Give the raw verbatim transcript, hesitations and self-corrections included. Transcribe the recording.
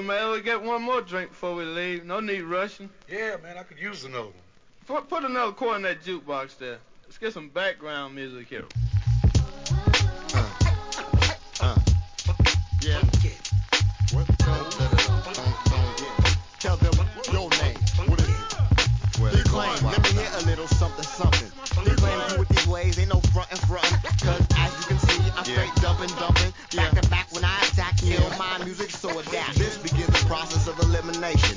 Hey, man, we get one more drink before we leave. No need rushing. Yeah, man, I could use another one. Put, put another quarter in that jukebox there. Let's get some background music here. Uh, uh, yeah. What? Tell them your name. What is it? Well, he claim, let me hear a little something, something. He claim you with these ways, ain't no frontin' frontin'. Cause as you can see, I'm straight yeah. dumping, dumping. Back yeah. to back when I attack, kill yeah. my music, so adapt. This begins the process of elimination.